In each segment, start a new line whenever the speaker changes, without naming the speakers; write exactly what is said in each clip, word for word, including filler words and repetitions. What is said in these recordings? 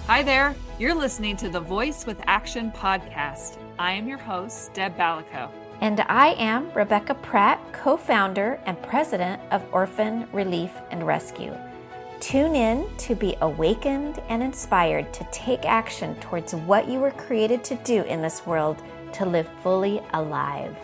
Hi there. You're listening to the Voice with Action podcast. I am your host, Deb Balico.
And I am Rebecca Pratt, co-founder and president of Orphan Relief and Rescue. Tune in to be awakened and inspired to take action towards what you were created to do in this world, to live fully alive.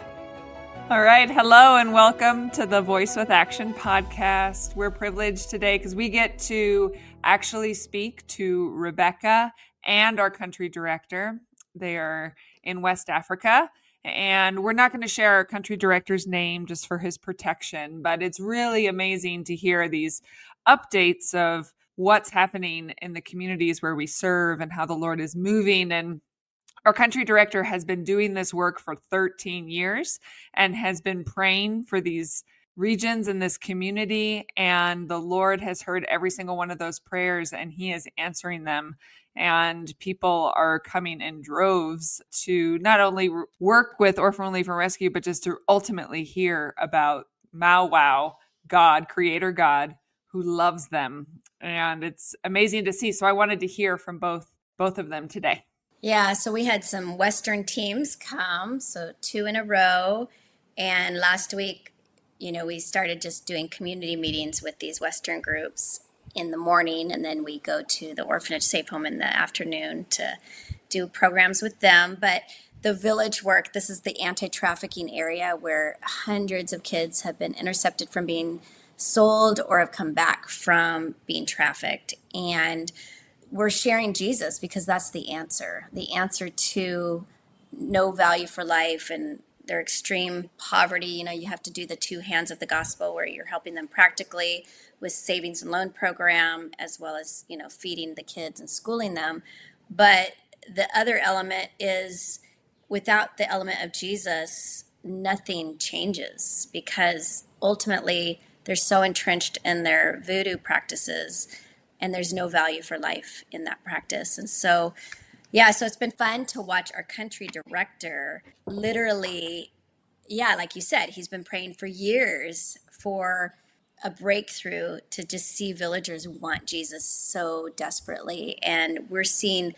All right. Hello and welcome to the Voice with Action podcast. We're privileged today because we get to actually speak to Rebecca and our country director. They are in West Africa, and we're not going to share our country director's name just for his protection, but it's really amazing to hear these updates of what's happening in the communities where we serve and how the Lord is moving. And our country director has been doing this work for thirteen years and has been praying for these regions in this community. And the Lord has heard every single one of those prayers, and he is answering them. And people are coming in droves to not only work with Orphan Relief and Rescue, but just to ultimately hear about Mau Wow, God, Creator God, who loves them. And it's amazing to see. So I wanted to hear from both both of them today.
Yeah, so we had some Western teams come, so two in a row. And last week, you know, we started just doing community meetings with these Western groups in the morning, and then we go to the Orphanage Safe Home in the afternoon to do programs with them. But the village work, this is the anti-trafficking area where hundreds of kids have been intercepted from being sold or have come back from being trafficked. And we're sharing Jesus because that's the answer, the answer to no value for life and their extreme poverty. You know, you have to do the two hands of the gospel where you're helping them practically with savings and loan program, as well as, you know, feeding the kids and schooling them. But the other element is without the element of Jesus, nothing changes because ultimately they're so entrenched in their voodoo practices and there's no value for life in that practice. And so, yeah, so it's been fun to watch our country director literally, yeah, like you said, he's been praying for years for a breakthrough to just see villagers want Jesus so desperately. And we're seeing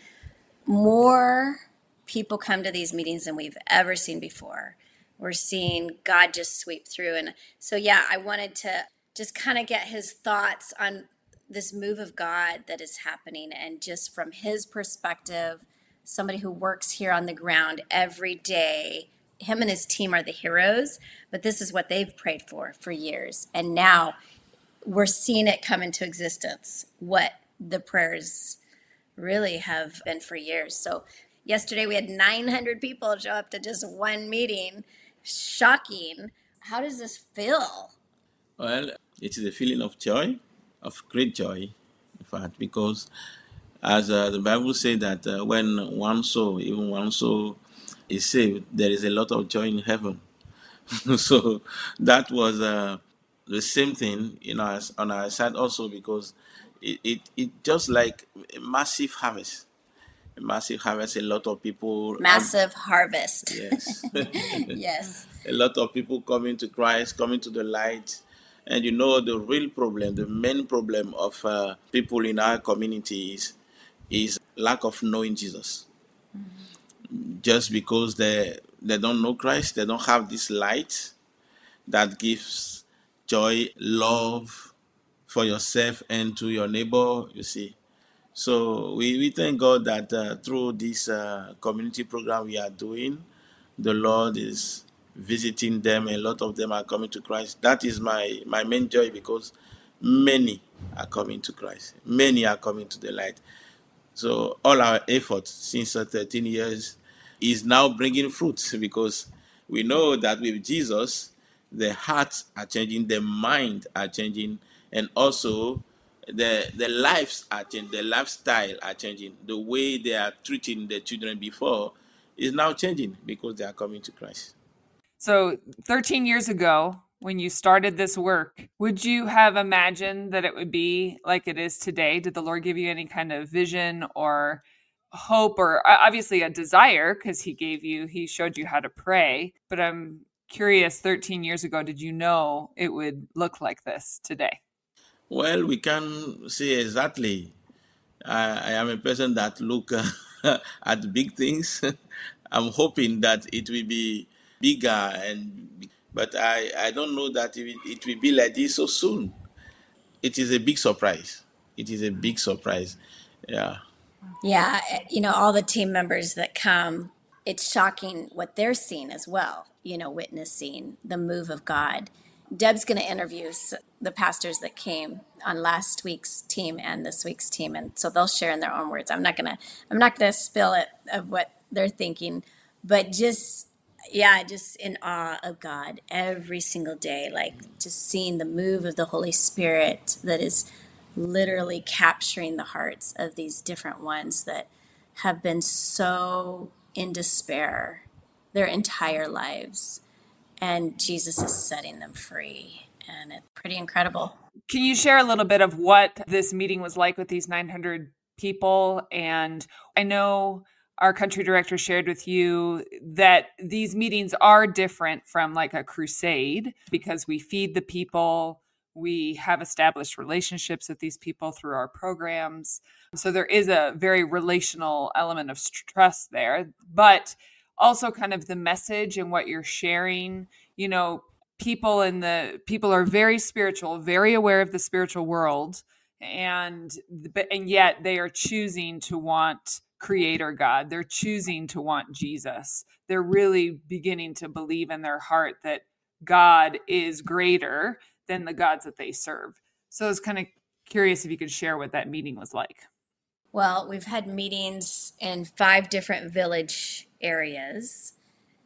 more people come to these meetings than we've ever seen before. We're seeing God just sweep through. And so, yeah, I wanted to just kind of get his thoughts on this move of God that is happening. And just from his perspective, somebody who works here on the ground every day, him and his team are the heroes, but this is what they've prayed for for years. And now we're seeing it come into existence, what the prayers really have been for years. So yesterday we had nine hundred people show up to just one meeting. Shocking. How does this feel?
Well, it is a feeling of joy, of great joy, in fact, because as uh, the Bible says that uh, when one soul, even one soul is saved, there is a lot of joy in heaven. So that was uh, the same thing, you know, as on our side also, because it, it, it just like a massive harvest. A massive harvest, a lot of people.
Massive have, harvest.
Yes.
Yes.
A lot of people coming to Christ, coming to the light. And you know, the real problem, the main problem of uh, people in our communities is lack of knowing Jesus. Mm-hmm. Just because they they don't know Christ, they don't have this light that gives joy, love for yourself and to your neighbor, you see. So we, we thank God that uh, through this uh, community program we are doing, the Lord is visiting them. A lot of them are coming to Christ. That is my, my main joy, because many are coming to Christ. Many are coming to the light. So all our effort since uh, thirteen years is now bringing fruit, because we know that with Jesus, the hearts are changing, the mind are changing, and also the the lives are changing, the lifestyle are changing. The way they are treating the children before is now changing because they are coming to Christ.
So thirteen years ago, when you started this work, would you have imagined that it would be like it is today? Did the Lord give you any kind of vision or hope, or obviously a desire, because he gave you, he showed you how to pray, but I'm curious, thirteen years ago, did you know it would look like this today?
Well, we can say exactly I, I am a person that look uh, at big things. I'm hoping that it will be bigger, and but I, I don't know that it, it will be like this so soon. It is a big surprise. It is a big surprise. Yeah.
Yeah, you know, all the team members that come, it's shocking what they're seeing as well, you know, witnessing the move of God. Deb's going to interview the pastors that came on last week's team and this week's team, and so they'll share in their own words. I'm not going to I'm not going to spill it of what they're thinking, but just yeah, just in awe of God every single day, like just seeing the move of the Holy Spirit that is literally capturing the hearts of these different ones that have been so in despair their entire lives. And Jesus is setting them free. And it's pretty incredible.
Can you share a little bit of what this meeting was like with these nine hundred people? And I know our country director shared with you that these meetings are different from like a crusade because we feed the people. We have established relationships with these people through our programs. So there is a very relational element of trust there, but also kind of the message and what you're sharing, you know, people in the people are very spiritual, very aware of the spiritual world, and and yet they are choosing to want Creator God. They're choosing to want Jesus. They're really beginning to believe in their heart that God is greater than the gods that they serve. So I was kind of curious if you could share what that meeting was like.
Well, we've had meetings in five different village areas,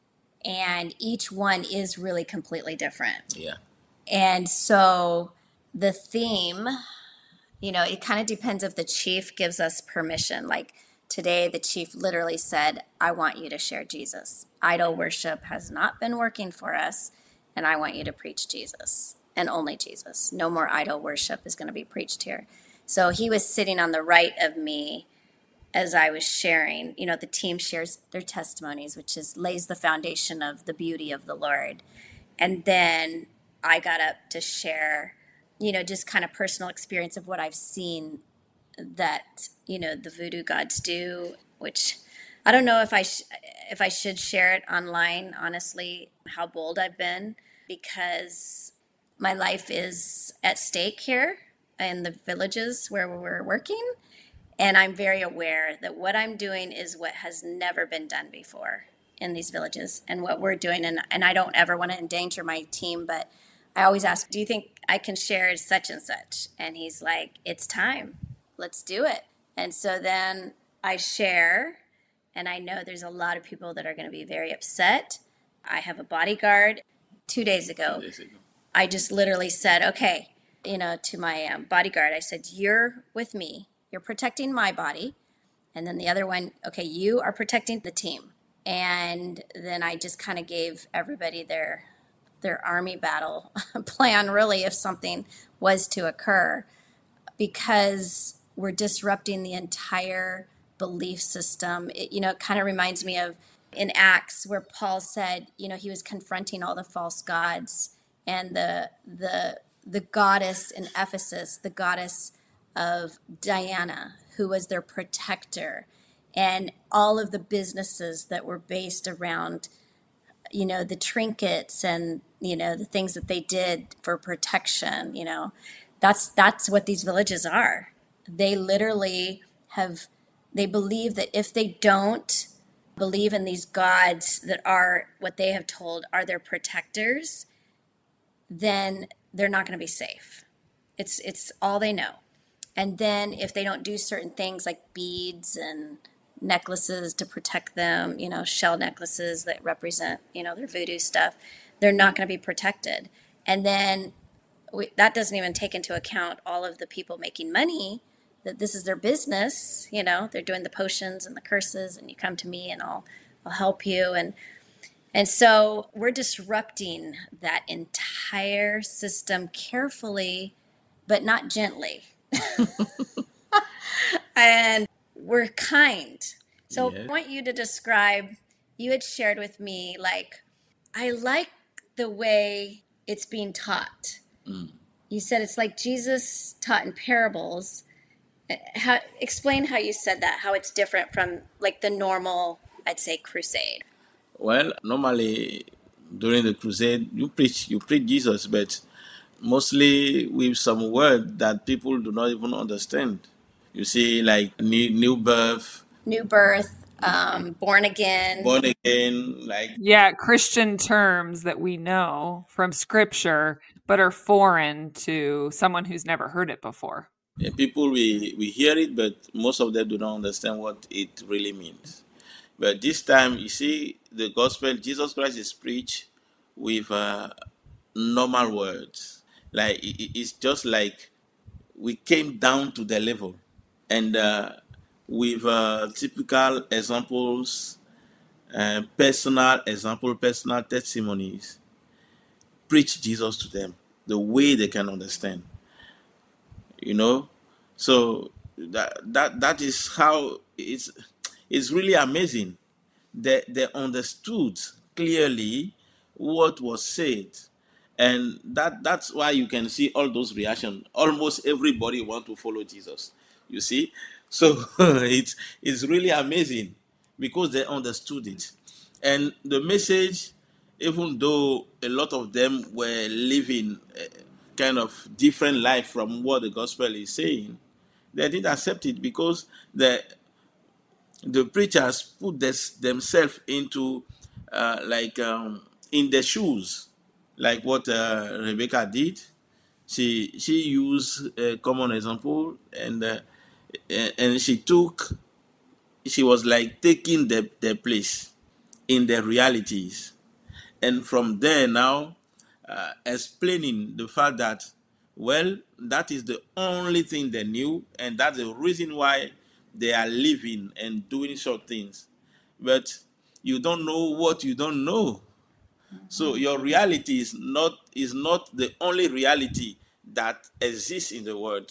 and each one is really completely different.
Yeah.
And so the theme, you know, it kind of depends if the chief gives us permission. Like today, the chief literally said, I want you to share Jesus. Idol worship has not been working for us, and I want you to preach Jesus and only Jesus. No more idol worship is going to be preached here. So he was sitting on the right of me as I was sharing. You know, the team shares their testimonies, which is lays the foundation of the beauty of the Lord. And then I got up to share, you know, just kind of personal experience of what I've seen that, you know, the voodoo gods do, which I don't know if I sh- if I should share it online, honestly, how bold I've been, because my life is at stake here in the villages where we're working. And I'm very aware that what I'm doing is what has never been done before in these villages and what we're doing. And, and I don't ever want to endanger my team, but I always ask, do you think I can share such and such? And he's like, it's time. Let's do it. And so then I share, and I know there's a lot of people that are going to be very upset. I have a bodyguard. Two days ago, Two days ago. I just literally said, okay, you know, to my um, bodyguard, I said, you're with me. You're protecting my body. And then the other one, okay, you are protecting the team. And then I just kind of gave everybody their their army battle plan, really, if something was to occur, because we're disrupting the entire belief system. It, you know, it kind of reminds me of in Acts where Paul said, you know, he was confronting all the false gods and the the the goddess in Ephesus, the goddess of Diana, who was their protector, and all of the businesses that were based around, you know, the trinkets and, you know, the things that they did for protection. You know, that's that's what these villages are. They literally have, they believe that if they don't believe in these gods that are what they have told are their protectors, then they're not going to be safe. It's it's all they know. And then if they don't do certain things like beads and necklaces to protect them, you know, shell necklaces that represent, you know, their voodoo stuff, they're not going to be protected. And then we, that doesn't even take into account all of the people making money, that this is their business, you know, they're doing the potions and the curses, and you come to me and I'll I'll help you. And and so we're disrupting that entire system carefully, but not gently. And we're kind. So yeah. I want you to describe, you had shared with me, like, I like the way it's being taught. Mm. You said it's like Jesus taught in parables, How, explain how you said that, how it's different from like the normal, I'd say, crusade.
Well, normally during the crusade, you preach you preach Jesus, but mostly with some word that people do not even understand. You see, like new, new birth,
New birth, um, born again.
born again, like
Yeah, Christian terms that we know from scripture, but are foreign to someone who's never heard it before.
eh, people we, we hear it, but most of them do not understand what it really means. But this time, you see, the gospel, Jesus Christ is preached with uh, normal words. Like it, it- it's just like we came down to the level, and uh, with uh, typical examples, uh, personal example, personal testimonies, preach Jesus to them the way they can understand. You know, so that that that is how it's it's really amazing. They they understood clearly what was said, and that that's why you can see all those reactions. Almost everybody want to follow Jesus. You see, so it's it's really amazing because they understood it, and the message, even though a lot of them were living a kind of different life from what the gospel is saying, they didn't accept it because the the preachers put this, themselves into uh, like um, in the shoes, like what uh, Rebecca did. She she used a common example, and uh, and she took she was like taking the, the place in the realities, and from there now uh, explaining the fact that, well, that is the only thing they knew, and that's the reason why they are living and doing short things. But you don't know what you don't know. So your reality is not is not the only reality that exists in the world.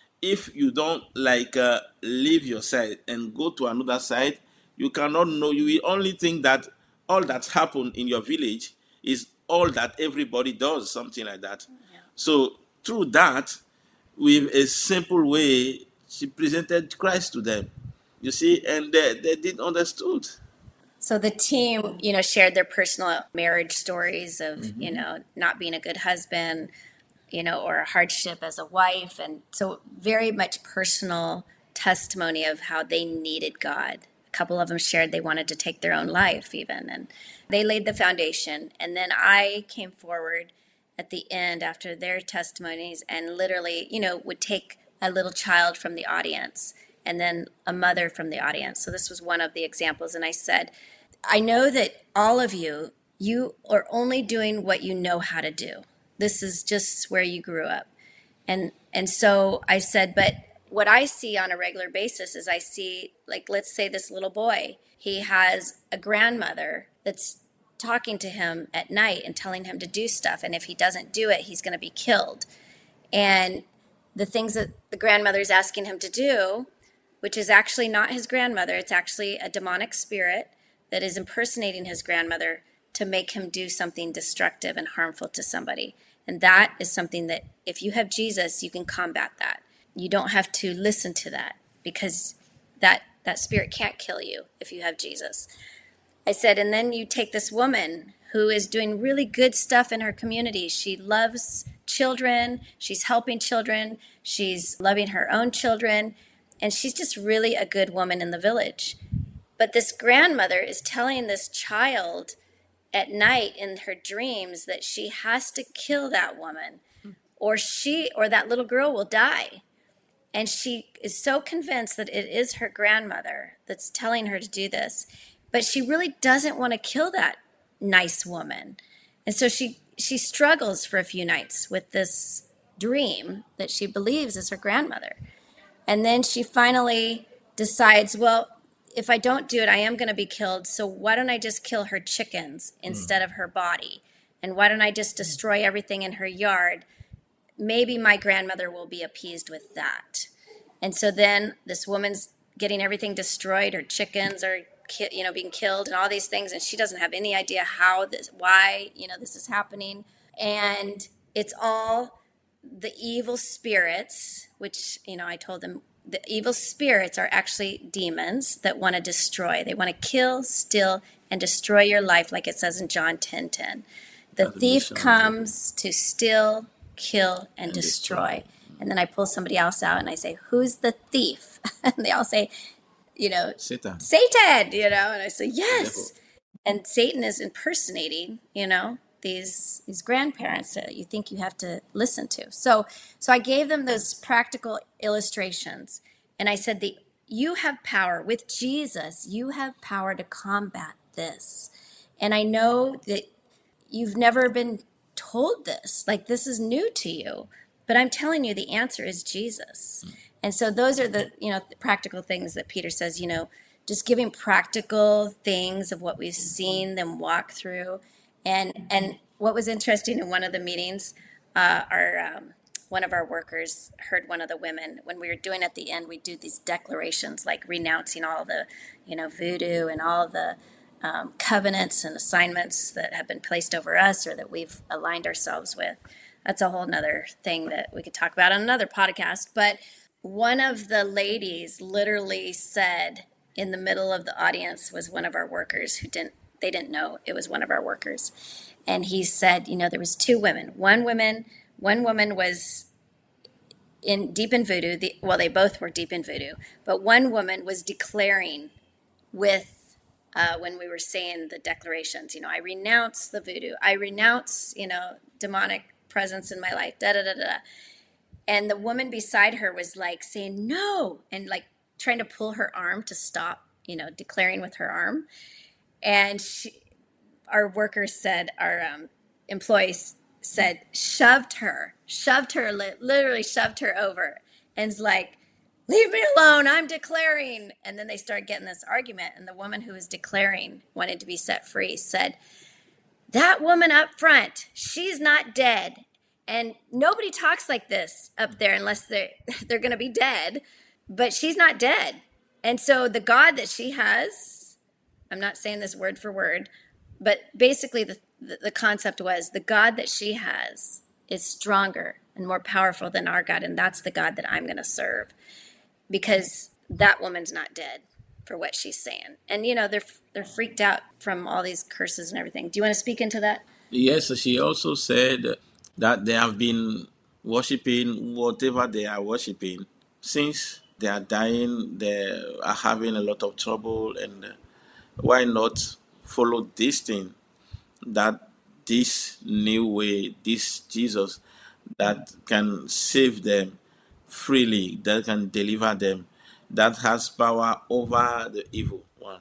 If you don't like uh, leave your side and go to another side, you cannot know. You will only think that all that's happened in your village is all that everybody does, something like that.
Yeah.
So through that, with a simple way, she presented Christ to them. You see, and they, they didn't understood.
So the team, you know, shared their personal marriage stories of,
Mm-hmm.
you know, not being a good husband, you know, or a hardship as a wife. And so very much personal testimony of how they needed God. A couple of them shared they wanted to take their own life even. And they laid the foundation. And then I came forward at the end after their testimonies and literally, you know, would take a little child from the audience and then a mother from the audience. So this was one of the examples. And I said, I know that all of you, you are only doing what you know how to do. This is just where you grew up. And and so I said, but what I see on a regular basis is I see, like, let's say this little boy, he has a grandmother that's talking to him at night and telling him to do stuff. And if he doesn't do it, he's going to be killed. And the things that the grandmother is asking him to do, which is actually not his grandmother, it's actually a demonic spirit that is impersonating his grandmother to make him do something destructive and harmful to somebody. And that is something that if you have Jesus, you can combat that. You don't have to listen to that because that, that spirit can't kill you if you have Jesus. I said, and then you take this woman who is doing really good stuff in her community. She loves children. She's helping children. She's loving her own children. And she's just really a good woman in the village. But this grandmother is telling this child at night in her dreams that she has to kill that woman or she or that little girl will die. And she is so convinced that it is her grandmother that's telling her to do this. But she really doesn't want to kill that nice woman. And so she, she struggles for a few nights with this dream that she believes is her grandmother. And then she finally decides, well, if I don't do it, I am going to be killed. So why don't I just kill her chickens instead of her body? And why don't I just destroy everything in her yard? Maybe my grandmother will be appeased with that. And so then this woman's getting everything destroyed. Her chickens are, ki- you know, being killed and all these things. And she doesn't have any idea how this, why, you know, this is happening. And it's all the evil spirits, which, you know, I told them the evil spirits are actually demons that want to destroy. They want to kill, steal, and destroy your life, like it says in John ten ten. The
That's the
thief
mission of
comes to steal, kill, and
And
destroy.
destroy.
And then I pull somebody else out and I say, who's the thief? And they all say, you know,
Satan.
Satan, you know, and I say, yes.
Devil.
And Satan is impersonating, you know, these these grandparents that you think you have to listen to. So so I gave them those practical illustrations, and I said, the you have power with Jesus. You have power to combat this. And I know that you've never been told this, like this is new to you, but I'm telling you the answer is Jesus. And so those are the, you know, the practical things that Peter says, you know, just giving practical things of what we've seen them walk through. And and what was interesting in one of the meetings, uh, our um, one of our workers heard one of the women, when we were doing at the end, we do these declarations like renouncing all the, you know, voodoo and all the um, covenants and assignments that have been placed over us or that we've aligned ourselves with. That's a whole nother thing that we could talk about on another podcast. But one of the ladies literally said, in the middle of the audience was one of our workers who didn't, they didn't know it was one of our workers. And he said, you know, there was two women. One woman, one woman was in deep in voodoo. The, well, they both were deep in voodoo. But one woman was declaring with, uh, when we were saying the declarations, you know, I renounce the voodoo. I renounce, you know, demonic presence in my life, da da da da. And the woman beside her was like saying, no, and like trying to pull her arm to stop, you know, declaring with her arm. And she, our workers said, our um, employees said, shoved her, shoved her, li- literally shoved her over. And it's like, leave me alone, I'm declaring. And then they started getting this argument. And the woman who was declaring, wanted to be set free, said, that woman up front, she's not dead. And nobody talks like this up there unless they're, they're going to be dead. But she's not dead. And so the God that she has, I'm not saying this word for word, but basically the, the, the concept was the God that she has is stronger and more powerful than our God. And that's the God that I'm going to serve, because that woman's not dead for what she's saying. And, you know, they're they're freaked out from all these curses and everything. Do you want to speak into that?
Yes, she also said that they have been worshiping whatever they are worshiping since they are dying. They are having a lot of trouble, and why not follow this thing, that this new way, this Jesus that can save them freely, that can deliver them, that has power over the evil one.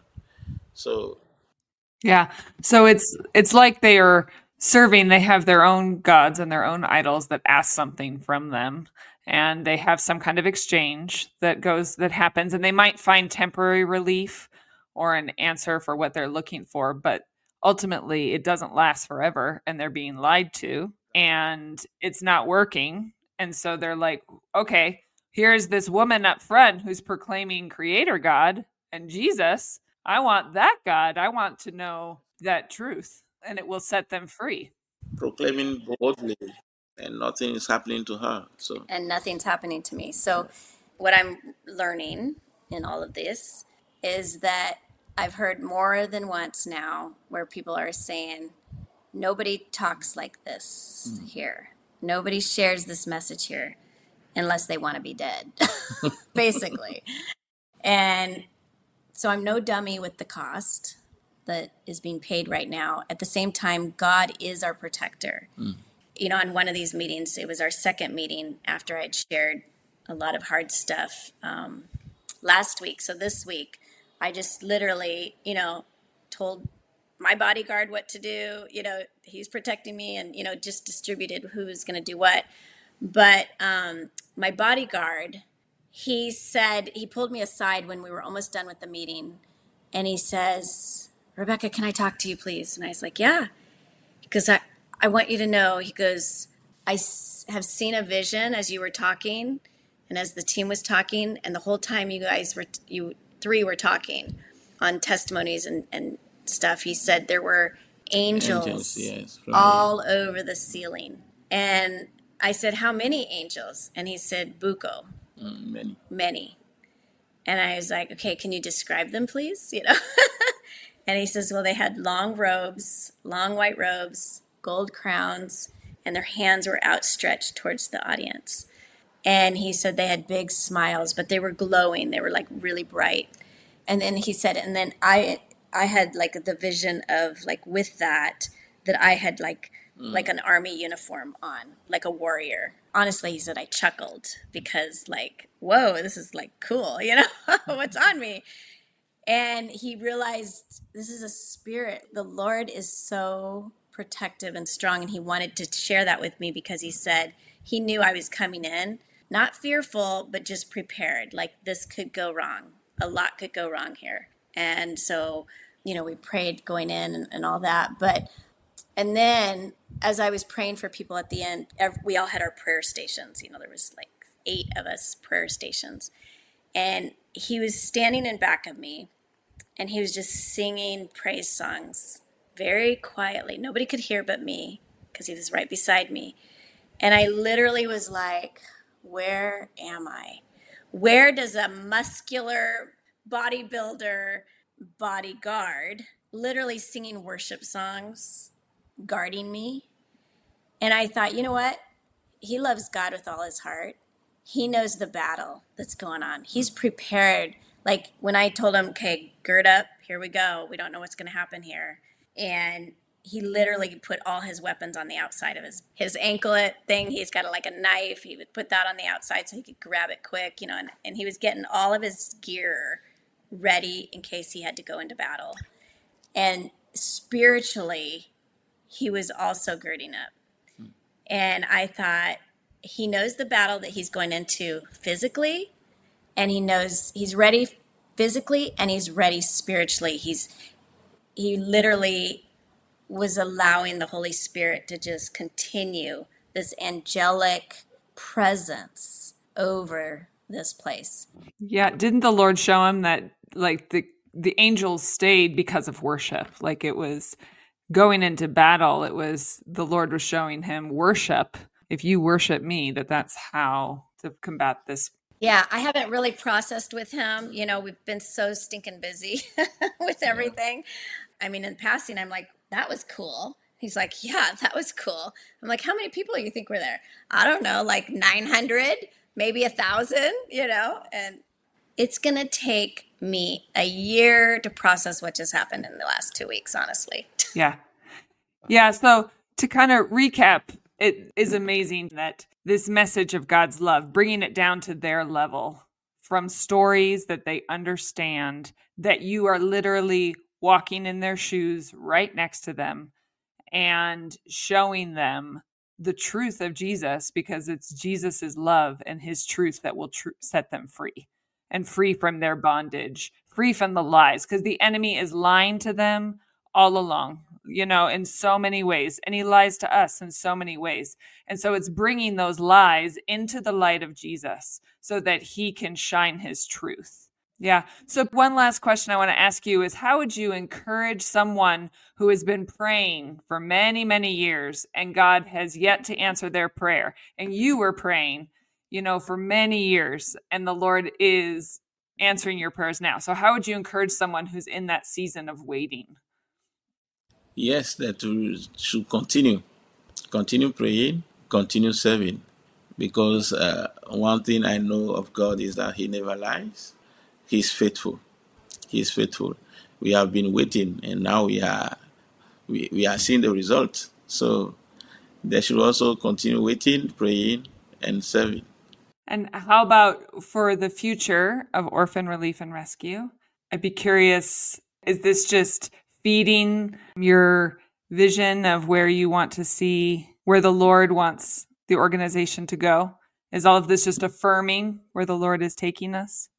So
Yeah. So it's it's like they are serving, they have their own gods and their own idols that ask something from them. And they have some kind of exchange that goes that happens, and they might find temporary relief or an answer for what they're looking for, but ultimately it doesn't last forever, and they're being lied to, and it's not working. And so they're like, okay, here's this woman up front who's proclaiming Creator God and Jesus. I want that God. I want to know that truth, and it will set them free.
proclaiming boldly, and nothing is happening to her. So
And nothing's happening to me. So what I'm learning in all of this is that I've heard more than once now where people are saying, nobody talks like this mm. here. Nobody shares this message here unless they want to be dead, basically. And so I'm no dummy with the cost that is being paid right now. At the same time, God is our protector. Mm. You know, in one of these meetings, it was our second meeting after I'd shared a lot of hard stuff um, last week. So this week, I just literally, you know, told my bodyguard what to do. You know, he's protecting me, and, you know, just distributed who was going to do what. But um, my bodyguard, he said, he pulled me aside when we were almost done with the meeting. And he says, Rebecca, can I talk to you, please? And I was like, yeah. Because I, I want you to know, he goes, I s- have seen a vision as you were talking and as the team was talking. And the whole time you guys were, you three were talking on testimonies and, and stuff. He said there were angels,
angels yes,
all over the ceiling. And I said, how many angels? And he said, buco.
Mm, many.
Many. And I was like, okay, can you describe them, please? You know? And he says, well, they had long robes, long white robes, gold crowns, and their hands were outstretched towards the audience. And he said they had big smiles, but they were glowing. They were like really bright. And then he said, and then I I had like the vision of like with that, that I had like mm. like an army uniform on, like a warrior. Honestly, he said I chuckled because like, whoa, this is like cool, you know, what's on me? And he realized this is a spirit. The Lord is so protective and strong. And he wanted to share that with me because he said he knew I was coming in, not fearful, but just prepared. Like this could go wrong. A lot could go wrong here. And so, you know, we prayed going in and, and all that. But, and then as I was praying for people at the end, every, we all had our prayer stations. You know, there was like eight of us prayer stations. And he was standing in back of me. And he was just singing praise songs very quietly. Nobody could hear but me because he was right beside me. And I literally was like, where am I? Where does a muscular bodybuilder bodyguard literally singing worship songs, guarding me? And I thought, you know what? He loves God with all his heart. He knows the battle that's going on. He's prepared. Like when I told him, okay, gird up, here we go. We don't know what's going to happen here. And he literally put all his weapons on the outside of his, his anklet thing. He's got a, like a knife. He would put that on the outside so he could grab it quick, you know, and, and he was getting all of his gear ready in case he had to go into battle. And spiritually, he was also girding up. Hmm. And I thought, he knows the battle that he's going into physically, and he knows he's ready physically and he's ready spiritually. He's he literally was allowing the Holy Spirit to just continue this angelic presence over this place.
Yeah, didn't the Lord show him that like the the angels stayed because of worship? Like it was going into battle, it was the Lord was showing him worship. If you worship me, that that's how to combat this.
Yeah, I haven't really processed with him. You know, we've been so stinking busy with everything. Yeah. I mean, in passing, I'm like, that was cool. He's like, yeah, that was cool. I'm like, how many people do you think were there? I don't know, like nine hundred, maybe a thousand, you know? And it's going to take me a year to process what just happened in the last two weeks, honestly.
Yeah. Yeah. So to kind of recap, it is amazing that this message of God's love, bringing it down to their level from stories that they understand, that you are literally walking in their shoes right next to them and showing them the truth of Jesus, because it's Jesus's love and his truth that will tr- set them free and free from their bondage, free from the lies, because the enemy is lying to them all along, you know, in so many ways. And he lies to us in so many ways. And so it's bringing those lies into the light of Jesus so that he can shine his truth. Yeah. So one last question I want to ask you is, how would you encourage someone who has been praying for many, many years and God has yet to answer their prayer, and you were praying, you know, for many years and the Lord is answering your prayers now? So how would you encourage someone who's in that season of waiting?
Yes, that we should continue, continue praying, continue serving, because uh, one thing I know of God is that he never lies. He's faithful. He's faithful. We have been waiting, and now we are we, we are seeing the result. So they should also continue waiting, praying, and serving.
And how about for the future of Orphan Relief and Rescue? I'd be curious, is this just feeding your vision of where you want to see, where the Lord wants the organization to go? Is all of this just affirming where the Lord is taking us?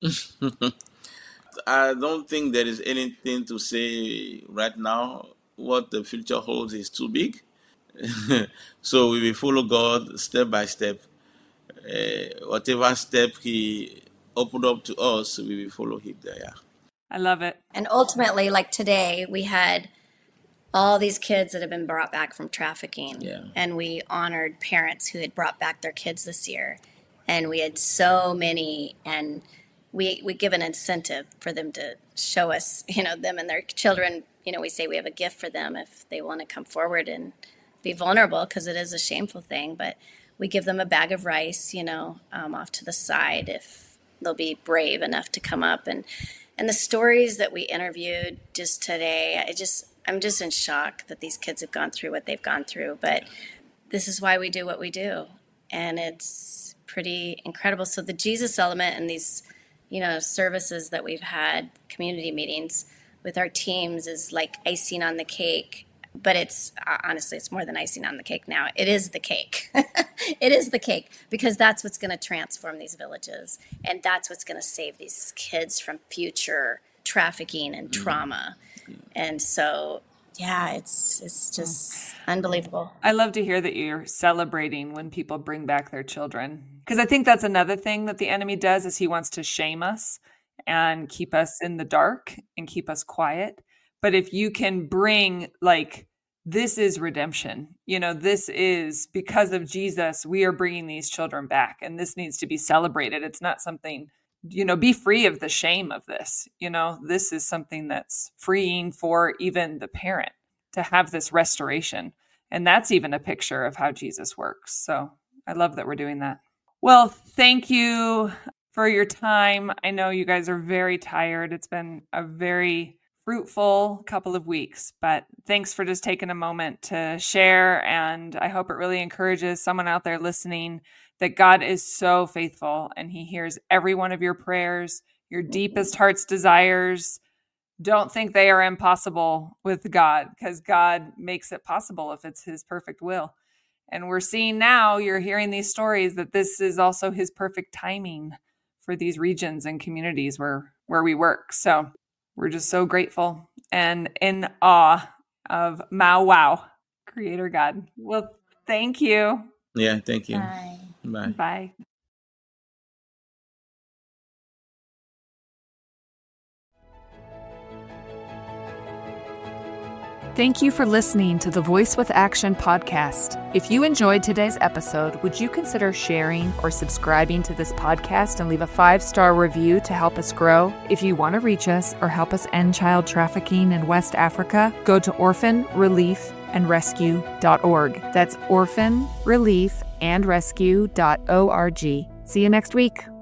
I don't think there is anything to say right now. What the future holds is too big. So we will follow God step by step. Uh, whatever step he opened up to us, we will follow him there. Yeah.
I love it.
And ultimately, like today, we had all these kids that have been brought back from trafficking.
Yeah.
And we honored parents who had brought back their kids this year. And we had so many, and we we give an incentive for them to show us, you know, them and their children. You know, we say we have a gift for them if they want to come forward and be vulnerable, because it is a shameful thing. But we give them a bag of rice, you know, um, off to the side if they'll be brave enough to come up. And and the stories that we interviewed just today, I just I'm just in shock that these kids have gone through what they've gone through. But this is why we do what we do, and it's pretty incredible. So the Jesus element in these, you know, services that we've had, community meetings with our teams, is like icing on the cake. But it's uh, honestly, it's more than icing on the cake now. It is the cake. It is the cake, because that's what's going to transform these villages, and that's what's going to save these kids from future trafficking and trauma. And so, yeah, it's it's just unbelievable.
I love to hear that you're celebrating when people bring back their children, because I think that's another thing that the enemy does, is he wants to shame us and keep us in the dark and keep us quiet. But if you can bring, like, this is redemption, you know, this is because of Jesus, we are bringing these children back, and this needs to be celebrated. It's not something, you know, be free of the shame of this. You know, this is something that's freeing for even the parent to have this restoration. And that's even a picture of how Jesus works. So I love that we're doing that. Well, thank you for your time. I know you guys are very tired. It's been a very fruitful couple of weeks, but thanks for just taking a moment to share. And I hope it really encourages someone out there listening that God is so faithful, and he hears every one of your prayers, your deepest heart's desires. Don't think they are impossible with God, because God makes it possible if it's his perfect will. And we're seeing now, you're hearing these stories, that this is also his perfect timing for these regions and communities where, where we work. So we're just so grateful and in awe of Mau Wow, Creator God. Well, thank you.
Yeah, thank you.
Bye.
Bye.
Bye. Thank you for listening to the Voice with Action podcast. If you enjoyed today's episode, would you consider sharing or subscribing to this podcast and leave a five-star review to help us grow? If you want to reach us or help us end child trafficking in West Africa, go to orphan relief and rescue dot org. That's orphan relief and rescue dot org. See you next week.